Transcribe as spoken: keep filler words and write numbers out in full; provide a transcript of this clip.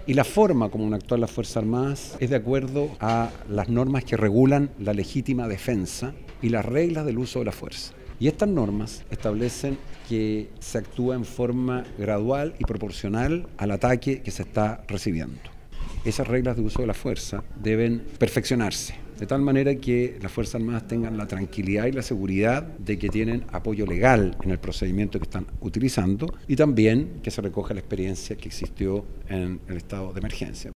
Y la forma como actúan las Fuerzas Armadas es de acuerdo a las normas que regulan la legítima defensa y las reglas del uso de la fuerza. Y estas normas establecen que se actúa en forma gradual y proporcional al ataque que se está recibiendo. Esas reglas de uso de la fuerza deben perfeccionarse, de tal manera que las Fuerzas Armadas tengan la tranquilidad y la seguridad de que tienen apoyo legal en el procedimiento que están utilizando y también que se recoja la experiencia que existió en el estado de emergencia.